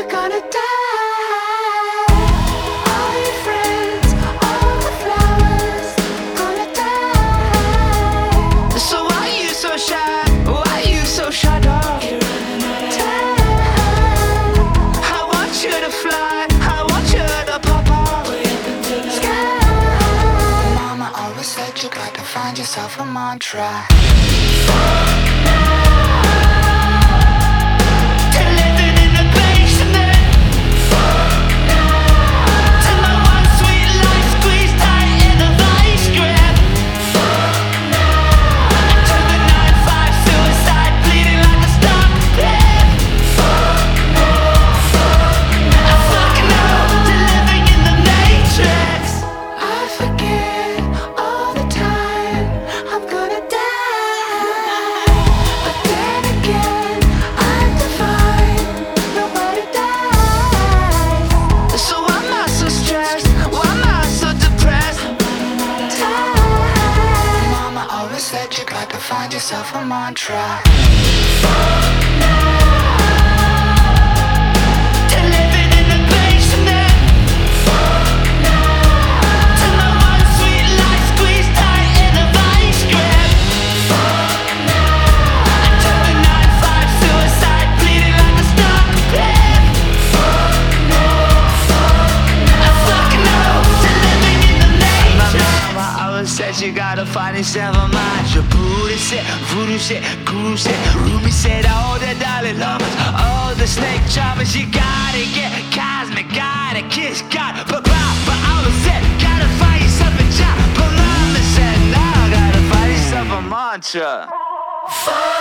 gonna die. All your friends, all the flowers, gonna die. So why you so shy? Why you so shy, dog? You're running out of time. I want you to fly, I want you to pop off Way up into the sky. Mama always said you got to find yourself a mantra. to living in the basement. To my one sweet life squeezed tight in a vice grip. To the 9-5 suicide bleeding like a stock pit. I fucking know to living in the matrix. I forget all the time I'm gonna die. But then again, I'm divine. Nobody dies. So why am I so stressed? Why am I so depressed? Time. Mama always said you got to find yourself a mantra. To living in the basement. To my one sweet life squeezed tight in a vice grip. To the 9-5 suicide bleeding like a stock pit. I fucking know to living in the matrix. My mama always said you gotta find yourself a mantra. Buddha shit, voodoo shit, guru shit. Rumi said all the Dalai Lamas, all the snake charmers. You gotta get cosmic, gotta kiss God. But I always said gotta find yourself a job. But mama said no, gotta find yourself a mantra.